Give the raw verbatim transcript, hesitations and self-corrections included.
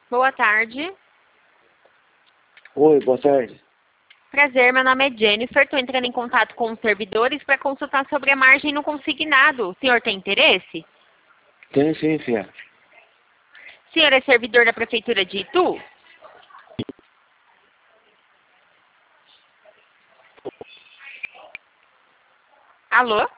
Boa tarde. Oi, boa tarde. Prazer, meu nome é Jennifer. Estou entrando em contato com os servidores para consultar sobre a margem no consignado. O senhor tem interesse? Tem sim, filha. O senhor é servidor da Prefeitura de Itu? Alô?